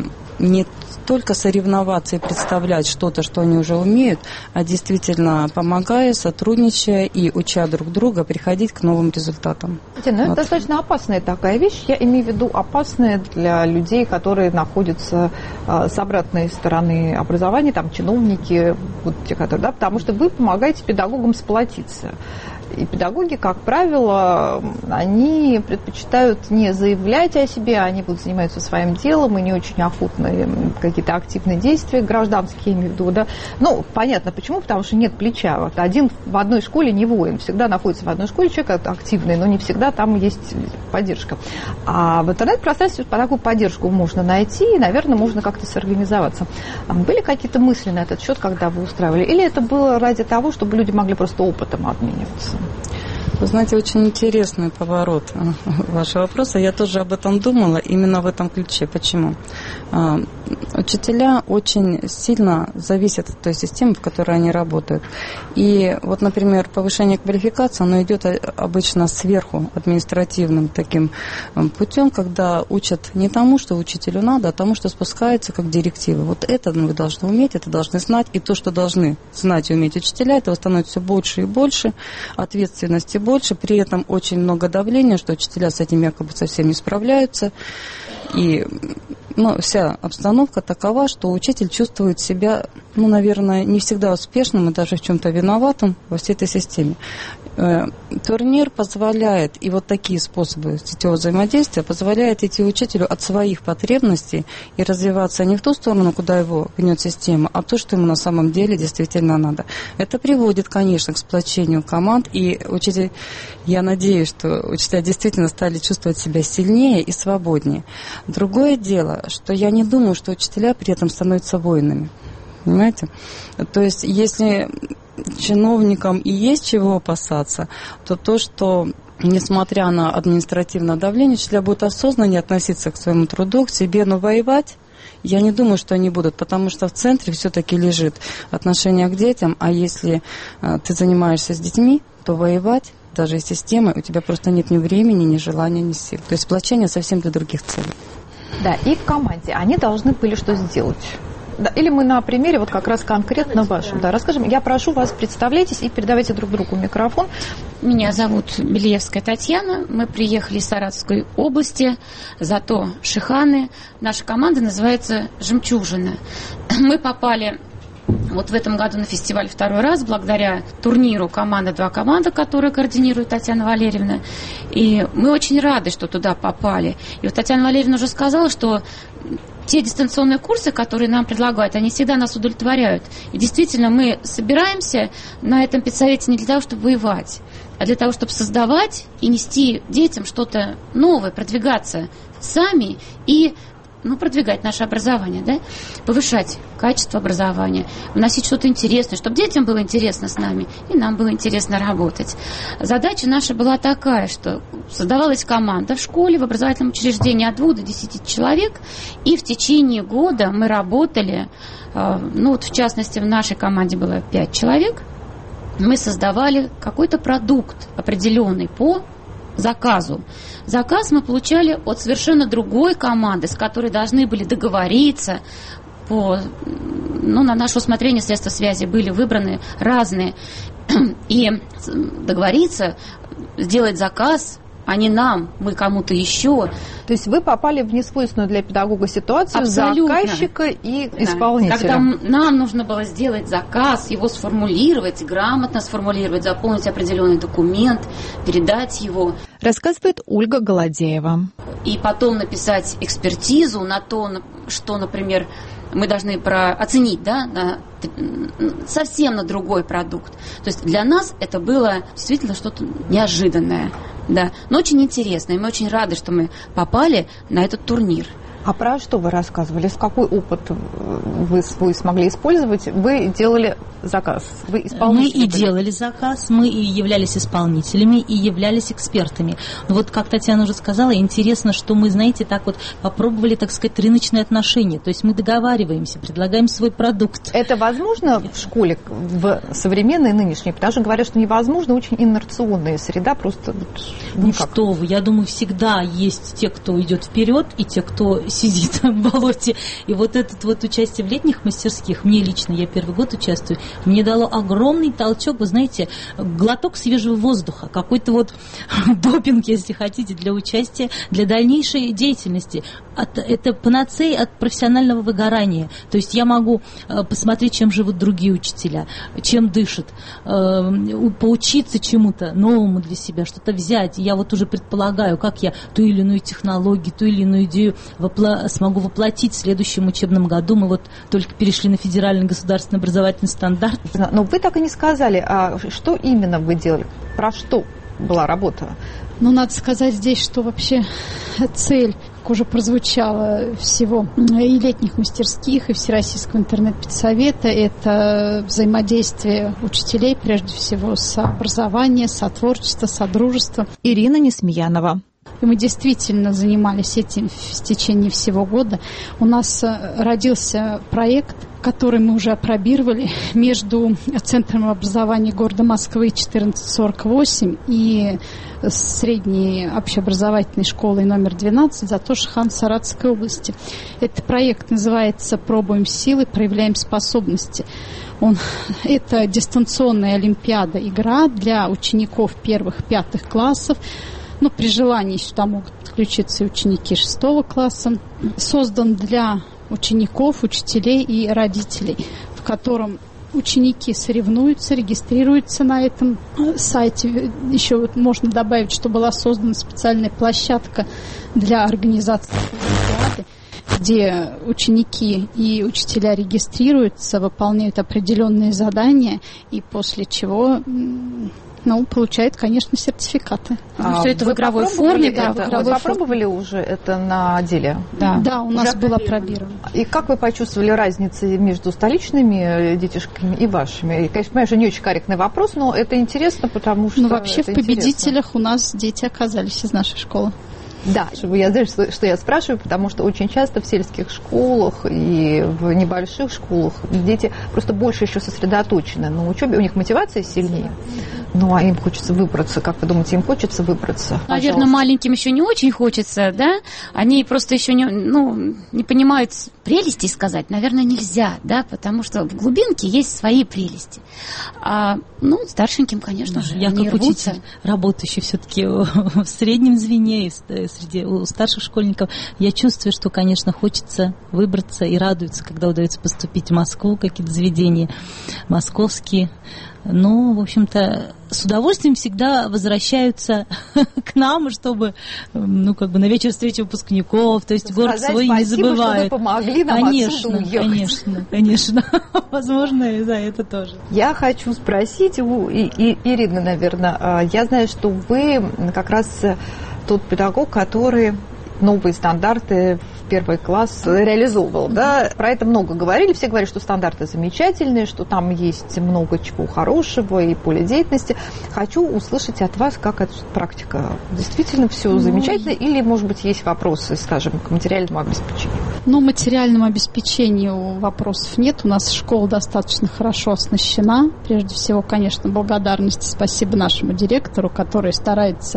не только соревноваться и представлять что-то, что они уже умеют, а действительно помогая, сотрудничая и уча друг друга приходить к новым результатам. Это достаточно опасная такая вещь. Я имею в виду опасная для людей, которые находятся с обратной стороны образования, там чиновники, вот те, которые, да, потому что вы помогаете педагогам сплотиться. И педагоги, как правило, они предпочитают не заявлять о себе, они будут заниматься своим делом и не очень охотно какие-то активные действия гражданские, я имею в виду, да. Ну, понятно, почему, потому что нет плеча. Вот один в одной школе не воин, всегда находится в одной школе человек активный, но не всегда там есть поддержка. А в интернет-пространстве такую поддержку можно найти, и, наверное, можно как-то сорганизоваться. Были какие-то мысли на этот счет, когда вы устраивали? Или это было ради того, чтобы люди могли просто опытом обмениваться? Вы знаете, очень интересный поворот вашего вопроса. Я тоже об этом думала именно в этом ключе. Почему? Учителя очень сильно зависят от той системы, в которой они работают. И вот, например, повышение квалификации, оно идет обычно сверху, административным таким путем, когда учат не тому, что учителю надо, а тому, что спускается как директивы. Вот это вы должны уметь, это должны знать. И то, что должны знать и уметь учителя, этого становится все больше и больше, ответственности больше, при этом очень много давления, что учителя с этим якобы совсем не справляются. И вся обстановка такова, что учитель чувствует себя, наверное, не всегда успешным и даже в чем-то виноватым во всей этой системе. Турнир позволяет, и вот такие способы сетевого взаимодействия позволяют идти учителю от своих потребностей и развиваться не в ту сторону, куда его гнет система, а то, что ему на самом деле действительно надо. Это приводит, конечно, к сплочению команд, и учитель, я надеюсь, что учителя действительно стали чувствовать себя сильнее и свободнее. Другое дело, что я не думаю, что учителя при этом становятся воинами. Понимаете? То есть, если чиновникам и есть чего опасаться, то, что, несмотря на административное давление, учителя будут осознаннее относиться к своему труду, к себе, но воевать, я не думаю, что они будут, потому что в центре все-таки лежит отношение к детям, а если ты занимаешься с детьми, то воевать даже с системой у тебя просто нет ни времени, ни желания, ни сил. То есть сплочение совсем для других целей. Да, и в команде они должны были что сделать? Да, или мы на примере вот как раз конкретно вашем. Да, расскажем. Я прошу вас, представляйтесь и передавайте друг другу микрофон. Меня зовут Белиевская Татьяна. Мы приехали из Саратовской области, зато Шиханы. Наша команда называется «Жемчужина». Мы попали вот в этом году на фестиваль второй раз, благодаря турниру «Команда-2 команда», которую координирует Татьяна Валерьевна. И мы очень рады, что туда попали. И вот Татьяна Валерьевна уже сказала, что те дистанционные курсы, которые нам предлагают, они всегда нас удовлетворяют. И действительно, мы собираемся на этом педсовете не для того, чтобы воевать, а для того, чтобы создавать и нести детям что-то новое, продвигаться сами и продвигать наше образование, да? Повышать качество образования, вносить что-то интересное, чтобы детям было интересно с нами, и нам было интересно работать. Задача наша была такая, что создавалась команда в школе, в образовательном учреждении от 2 до 10 человек, и в течение года мы работали, в частности, в нашей команде было 5 человек, мы создавали какой-то продукт определенный по заказу. Заказ мы получали от совершенно другой команды, с которой должны были договориться на наше усмотрение средства связи были выбраны разные. И договориться, сделать заказ, а не нам, мы кому-то еще. То есть вы попали в несвойственную для педагога ситуацию заказчика и исполнителя. Когда нам нужно было сделать заказ, его сформулировать, грамотно сформулировать, заполнить определенный документ, передать его. Рассказывает Ольга Голодеева. И потом написать экспертизу на то, что, например, мы должны оценить, да, совсем на другой продукт. То есть для нас это было действительно что-то неожиданное, да, но очень интересно. И мы очень рады, что мы попали на этот турнир. А про что вы рассказывали? Какой опыт вы свой смогли использовать? Вы делали заказ, вы исполнители. Мы и делали заказ, мы и являлись исполнителями, и являлись экспертами. Но вот, как Татьяна уже сказала, интересно, что мы, знаете, так вот попробовали, так сказать, рыночные отношения. То есть мы договариваемся, предлагаем свой продукт. Это возможно в школе, в современной, нынешней? Потому что говорят, что невозможно, очень инерционная среда, просто никак. Ну что вы, я думаю, всегда есть те, кто идет вперед, и те, кто сидит в болоте. И вот это вот участие в летних мастерских, мне лично, я первый год участвую, мне дало огромный толчок, вы знаете, глоток свежего воздуха, какой-то вот допинг, если хотите, для участия, для дальнейшей деятельности. Это панацея от профессионального выгорания. То есть я могу посмотреть, чем живут другие учителя, чем дышат, поучиться чему-то новому для себя, что-то взять. Я вот уже предполагаю, как я ту или иную технологию, ту или иную идею смогу воплотить в следующем учебном году. Мы вот только перешли на федеральный государственный образовательный стандарт. Но вы так и не сказали, а что именно вы делали? Про что была работа? Ну, надо сказать здесь, что вообще цель, как уже прозвучало, всего и летних мастерских, и Всероссийского интернет-педсовета, это взаимодействие учителей, прежде всего, сообразование, сотворчество, содружество. Ирина Несмеянова. И мы действительно занимались этим в течение всего года. У нас родился проект, который мы уже опробировали между Центром образования города Москвы 1448 и средней общеобразовательной школой номер 12 Затошхан Саратовской области. Этот проект называется «Пробуем силы, проявляем способности». Это дистанционная олимпиада, игра для учеников 1-5 классов. Ну, при желании сюда могут подключиться и ученики 6 класса. Создан для учеников, учителей и родителей, в котором ученики соревнуются, регистрируются на этом сайте. Еще вот можно добавить, что была создана специальная площадка для организации олимпиады, где ученики и учителя регистрируются, выполняют определенные задания, и после чего получают, конечно, сертификаты. Все это в игровой форме? Вы попробовали уже это на деле? Да, у нас было пробировано. И как вы почувствовали разницу между столичными детишками и вашими? И, конечно, понимаю, что не очень корректный вопрос, но это интересно, потому что... вообще в победителях у нас дети оказались из нашей школы. Да, я знаю, что я спрашиваю, потому что очень часто в сельских школах и в небольших школах дети просто больше еще сосредоточены на учебе, у них мотивация сильнее. Ну, а им хочется выбраться. Как вы думаете, им хочется выбраться? Наверное, маленьким еще не очень хочется, да? Они просто еще не понимают прелестей сказать, наверное, нельзя, да, потому что в глубинке есть свои прелести. Старшеньким, конечно же, я как учитель, работающий все-таки в среднем звене, у старших школьников, я чувствую, что, конечно, хочется выбраться и радуется, когда удается поступить в Москву, какие-то заведения московские. В общем-то, с удовольствием всегда возвращаются к нам, чтобы, на вечер встречи выпускников, то есть город свой не забывают. Что вы помогли нам отсюда уехать. Конечно. Возможно, и за это тоже. Я хочу спросить у Ирины, наверное. Я знаю, что вы как раз тот педагог, который новые стандарты в первый класс реализовывал, да? Про это много говорили, все говорят, что стандарты замечательные, что там есть много чего хорошего и поле деятельности. Хочу услышать от вас, как эта практика. Действительно все замечательно или, может быть, есть вопросы, скажем, к материальному обеспечению? Материальному обеспечению вопросов нет. У нас школа достаточно хорошо оснащена. Прежде всего, конечно, благодарность, спасибо нашему директору, который старается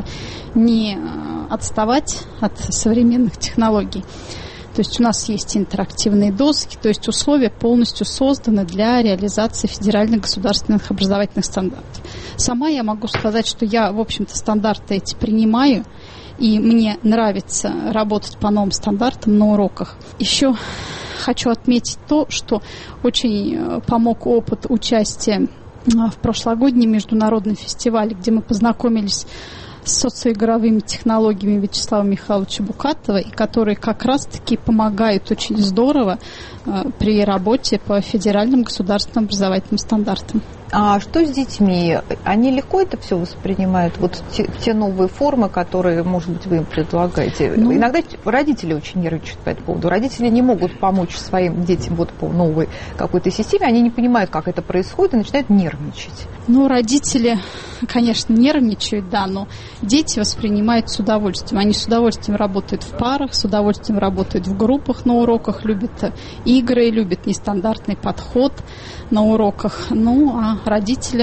не отставать от современных технологий. То есть у нас есть интерактивные доски, то есть условия полностью созданы для реализации федеральных государственных образовательных стандартов. Сама я могу сказать, что я, в общем-то, стандарты эти принимаю, и мне нравится работать по новым стандартам на уроках. Еще хочу отметить то, что очень помог опыт участия в прошлогоднем международном фестивале, где мы познакомились с социоигровыми технологиями Вячеслава Михайловича Букатова, и которые как раз-таки помогают очень здорово при работе по федеральным государственным образовательным стандартам. А что с детьми? Они легко это все воспринимают? Вот те новые формы, которые, может быть, вы им предлагаете? Иногда родители очень нервничают по этому поводу. Родители не могут помочь своим детям вот по новой какой-то системе. Они не понимают, как это происходит, и начинают нервничать. Родители, конечно, нервничают, да, но дети воспринимают с удовольствием. Они с удовольствием работают в парах, с удовольствием работают в группах на уроках, любят игры, любят нестандартный подход на уроках. А родители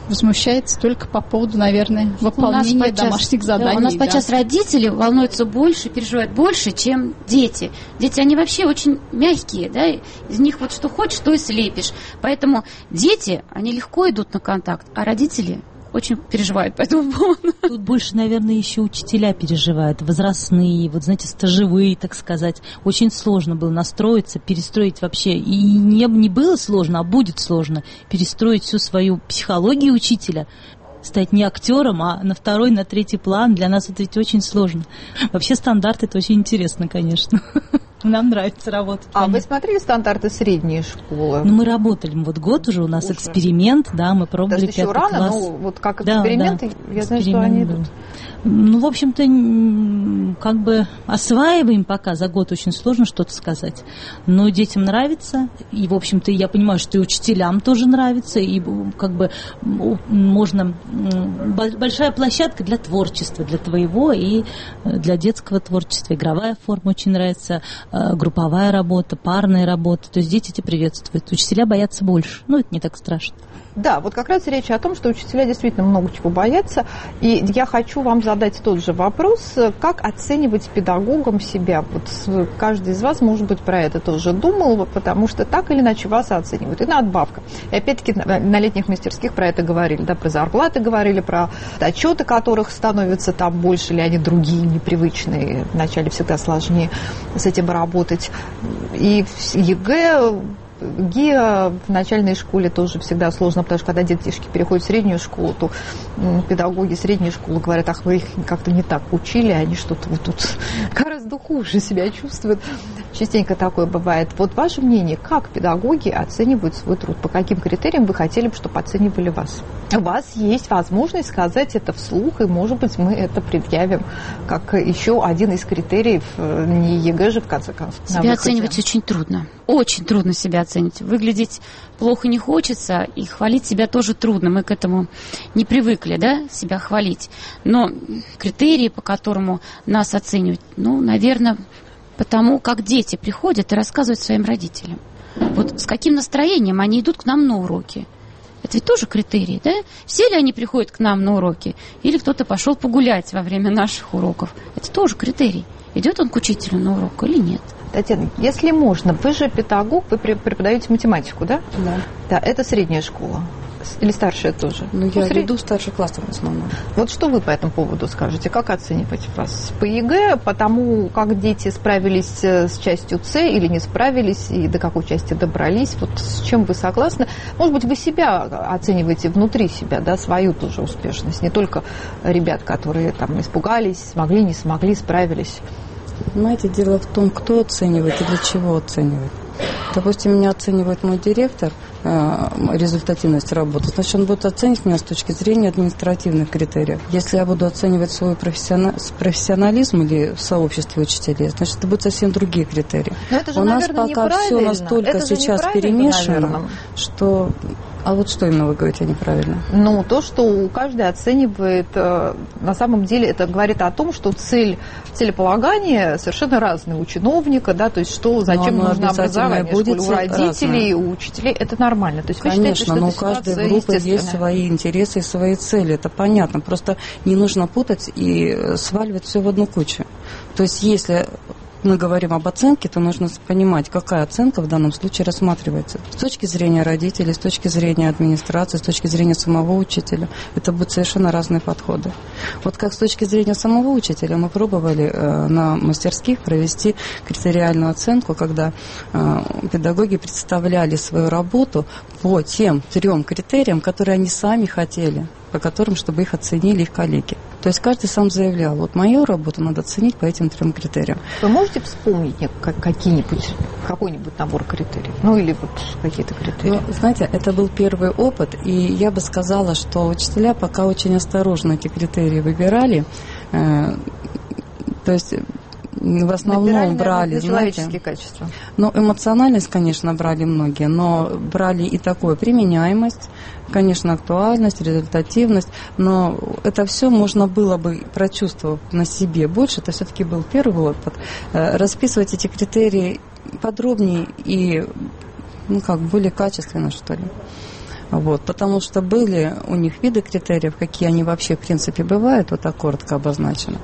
возмущается только по поводу, наверное, выполнения домашних заданий. Да, у нас подчас родители волнуются больше, переживают больше, чем дети. Дети, они вообще очень мягкие, да, из них вот что хочешь, то и слепишь. Поэтому дети, они легко идут на контакт, а родители очень переживают по этому поводу. Тут больше, наверное, еще учителя переживают, возрастные, вот знаете, стажевые, так сказать. Очень сложно было настроиться, перестроить вообще. И не было сложно, а будет сложно перестроить всю свою психологию учителя. Стать не актером, а на второй, на третий план. Для нас это ведь очень сложно. Вообще стандарт — это очень интересно, конечно. Нам нравится работать. А вы смотрели стандарты средней школы? Ну, мы работали, вот год уже у нас эксперимент, да, мы пробовали 5 класс. Даже еще рано, но вот как эксперимент, да, я знаю, что они идут. Ну, в общем-то, как бы осваиваем пока, за год очень сложно что-то сказать. Но детям нравится, и, в общем-то, я понимаю, что и учителям тоже нравится, и как бы можно... Большая площадка для творчества, для твоего и для детского творчества. Игровая форма очень нравится, групповая работа, парная работа. То есть дети эти приветствуют. Учителя боятся больше. Ну, это не так страшно. Да, вот как раз речь о том, что учителя действительно много чего боятся. И я хочу вам задать тот же вопрос, как оценивать педагогом себя. Вот каждый из вас, может быть, про это тоже думал, потому что так или иначе вас оценивают. И надбавка. И опять-таки на летних мастерских про это говорили, да, про зарплаты говорили, про отчеты, которых становится там больше, или они другие, непривычные. Вначале всегда сложнее с этим работать. И ЕГЭ... ГИА в начальной школе тоже всегда сложно, потому что когда детишки переходят в среднюю школу, то педагоги средней школы говорят, ах, вы их как-то не так учили, они что-то вот тут гораздо хуже себя чувствуют. Частенько такое бывает. Вот ваше мнение, как педагоги оценивают свой труд? По каким критериям вы хотели бы, чтобы оценивали вас? У вас есть возможность сказать это вслух, и, может быть, мы это предъявим как еще один из критериев, не ЕГЭ же, в конце концов. Себя оценивать очень трудно. Очень трудно себя оценить. Выглядеть плохо не хочется, и хвалить себя тоже трудно. Мы к этому не привыкли, да, себя хвалить. Но критерии, по которому нас оценивают, ну, наверное, потому как дети приходят и рассказывают своим родителям. Вот с каким настроением они идут к нам на уроки. Это ведь тоже критерий, да? Все ли они приходят к нам на уроки? Или кто-то пошел погулять во время наших уроков? Это тоже критерий. Идет он к учителю на урок или нет? Татьяна, если можно, вы же педагог, вы преподаете математику, да? Да. Да, это средняя школа. Или старшая тоже? Ну, я веду старший класс в основном. Вот что вы по этому поводу скажете? Как оценивать вас по ЕГЭ, по тому, как дети справились с частью С или не справились, и до какой части добрались? Вот с чем вы согласны? Может быть, вы себя оцениваете внутри себя, да, свою тоже успешность, не только ребят, которые там испугались, смогли, не смогли, справились. Понимаете, дело в том, кто оценивает и для чего оценивает. Допустим, меня оценивает мой директор, результативность работы, значит, он будет оценивать меня с точки зрения административных критериев. Если я буду оценивать свой профессионализм или сообщество учителей, значит, это будут совсем другие критерии. Но это же, у нас пока все настолько сейчас перемешано, наверное, что... А вот что именно вы говорите неправильно? Ну, то, что каждый оценивает, на самом деле это говорит о том, что целеполагание совершенно разное у чиновника, да, то есть что, зачем нужно образование в школе, у родителей, у учителей, это нормально. То есть, конечно, вы считаете, что но у каждой группы есть свои интересы и свои цели, это понятно, просто не нужно путать и сваливать все в одну кучу. То есть, если мы говорим об оценке, то нужно понимать, какая оценка в данном случае рассматривается. С точки зрения родителей, с точки зрения администрации, с точки зрения самого учителя. Это будут совершенно разные подходы. Вот как с точки зрения самого учителя мы пробовали на мастерских провести критериальную оценку, когда педагоги представляли свою работу по тем 3 критериям, которые они сами хотели, по которым, чтобы их оценили их коллеги. То есть каждый сам заявлял, вот мою работу надо оценить по этим 3 критериям. Вы можете вспомнить какой-нибудь набор критериев? Ну, или вот какие-то критерии? Ну, знаете, это был первый опыт, и я бы сказала, что учителя пока очень осторожно эти критерии выбирали. То есть... В основном брали, человеческие качества. Ну, эмоциональность, конечно, брали многие, но брали и такое применяемость, конечно, актуальность, результативность, но это все можно было бы, прочувствовав на себе больше, это все-таки был первый опыт, расписывать эти критерии подробнее и, более качественно, что ли. Вот, потому что были у них виды критериев, какие они вообще в принципе бывают, вот так коротко обозначены.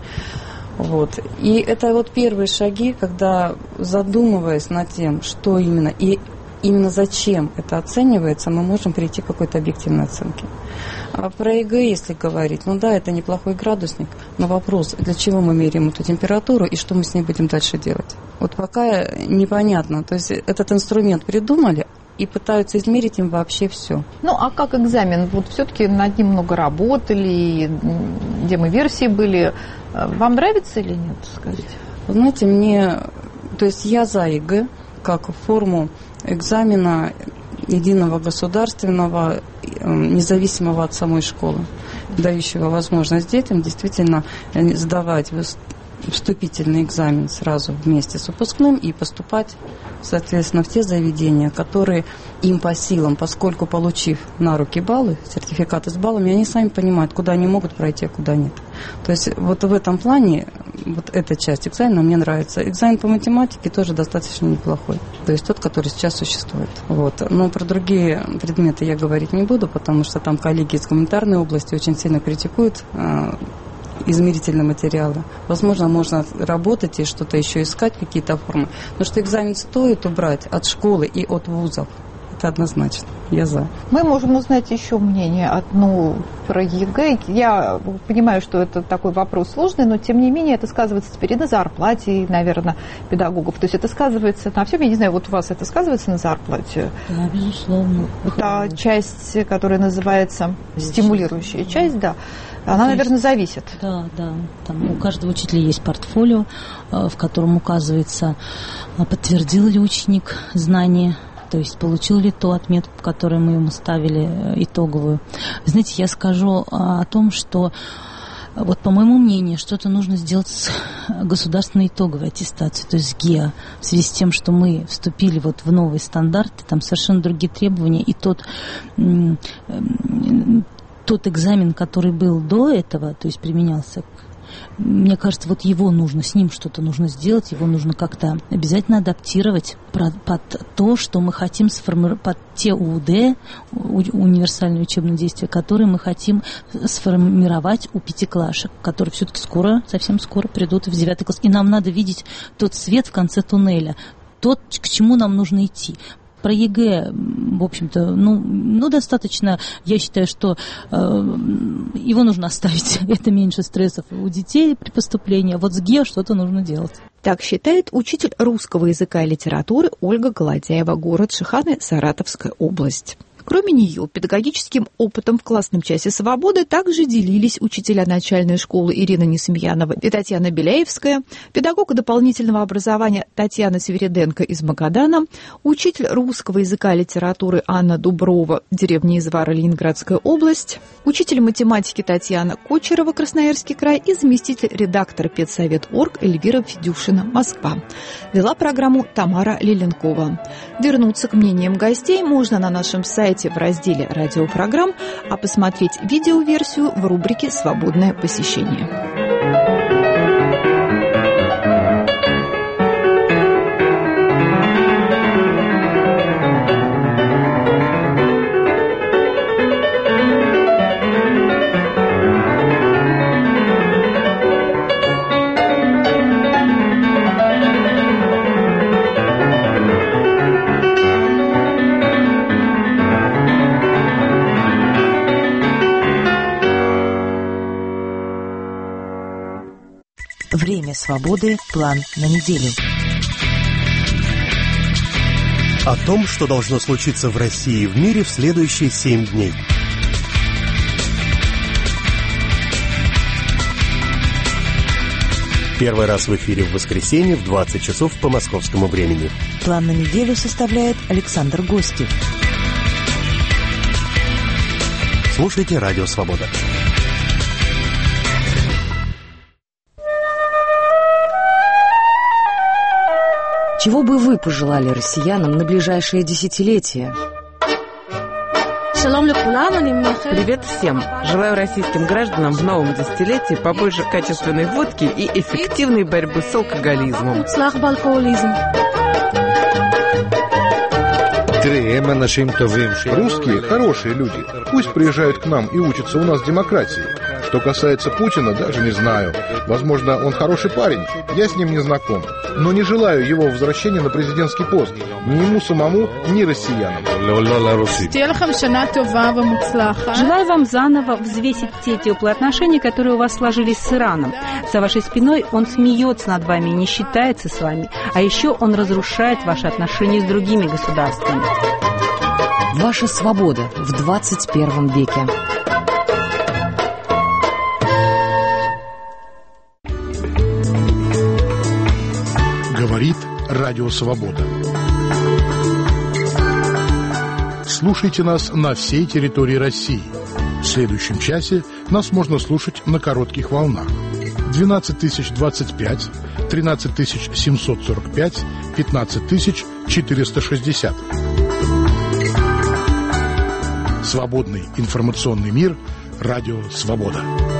Вот. И это вот первые шаги, когда, задумываясь над тем, что именно и именно зачем это оценивается, мы можем прийти к какой-то объективной оценке. А про ЕГЭ, если говорить, ну да, это неплохой градусник, но вопрос, для чего мы меряем эту температуру и что мы с ней будем дальше делать? Вот пока непонятно. То есть этот инструмент придумали и пытаются измерить им вообще все. Ну, а как экзамен? Вот все-таки над ним много работали, демо-версии были. Вам нравится или нет, скажите? Знаете, то есть я за ЕГЭ как форму экзамена единого государственного, независимого от самой школы, дающего возможность детям действительно сдавать вступительный экзамен сразу вместе с выпускным и поступать, соответственно, в те заведения, которые им по силам, поскольку, получив на руки баллы, сертификаты с баллами, они сами понимают, куда они могут пройти, а куда нет. То есть вот в этом плане вот эта часть экзамена мне нравится. Экзамен по математике тоже достаточно неплохой. То есть тот, который сейчас существует. Вот. Но про другие предметы я говорить не буду, потому что там коллеги из гуманитарной области очень сильно критикуют измерительные материалы. Возможно, можно работать и что-то еще искать, какие-то формы. Но что экзамен стоит убрать от школы и от вузов, это однозначно. Я за. Мы можем узнать еще мнение одно про ЕГЭ. Я понимаю, что это такой вопрос сложный, но тем не менее это сказывается теперь и на зарплате, наверное, педагогов. То есть это сказывается на всем. Я не знаю, вот у вас это сказывается на зарплате? Да, безусловно. Та часть, которая называется стимулирующая часть, да. Она, наверное, зависит. Да. Там у каждого учителя есть портфолио, в котором указывается, подтвердил ли ученик знания, то есть получил ли ту отметку, которую мы ему ставили, итоговую. Знаете, я скажу о том, что вот по моему мнению, что-то нужно сделать с государственной итоговой аттестацией, то есть ГИА, в связи с тем, что мы вступили вот в новые стандарты, там совершенно другие требования, и тот экзамен, который был до этого, то есть применялся, мне кажется, вот его нужно, с ним что-то нужно сделать, его нужно как-то обязательно адаптировать под то, что мы хотим сформировать, под те УУД, универсальные учебные действия, которые мы хотим сформировать у пятиклашек, которые все-таки совсем скоро придут в 9 класс. И нам надо видеть тот свет в конце туннеля, тот, к чему нам нужно идти. Про ЕГЭ, в общем-то, достаточно, я считаю, что его нужно оставить. Это меньше стрессов у детей при поступлении. А вот с ГИА что-то нужно делать. Так считает учитель русского языка и литературы Ольга Голодяева, город Шиханы, Саратовская область. Кроме нее, педагогическим опытом в классном часе свободы также делились учителя начальной школы Ирина Несмеянова и Татьяна Беляевская, педагог дополнительного образования Татьяна Севериденко из Магадана, учитель русского языка и литературы Анна Дуброва, деревня Извара, Ленинградская область, учитель математики Татьяна Кочерова, Красноярский край и заместитель редактора Педсовет.орг Эльвира Федюшина, Москва. Вела программу Тамара Лиленкова. Вернуться к мнениям гостей можно на нашем сайте в разделе радиопрограмм, а посмотреть видеоверсию в рубрике «Свободное посещение». Время свободы. План на неделю. О том, что должно случиться в России и в мире в следующие 7 дней. Первый раз в эфире в воскресенье в 20 часов по московскому времени. План на неделю составляет Александр Гостев. Слушайте «Радио Свобода». Чего бы вы пожелали россиянам на ближайшие десятилетия? Привет всем! Желаю российским гражданам в новом десятилетии побольше качественной водки и эффективной борьбы с алкоголизмом. Русские хорошие люди. Пусть приезжают к нам и учатся у нас демократии. Что касается Путина, даже не знаю. Возможно, он хороший парень, я с ним не знаком. Но не желаю его возвращения на президентский пост. Ни ему самому, ни россиянам. Желаю вам заново взвесить те теплые отношения, которые у вас сложились с Ираном. За вашей спиной он смеется над вами и не считается с вами. А еще он разрушает ваши отношения с другими государствами. Ваша свобода в 21 веке. Говорит Радио Свобода. Слушайте нас на всей территории России. В следующем часе нас можно слушать на коротких волнах. 12025, 13745, 15460. Свободный информационный мир. Радио Свобода.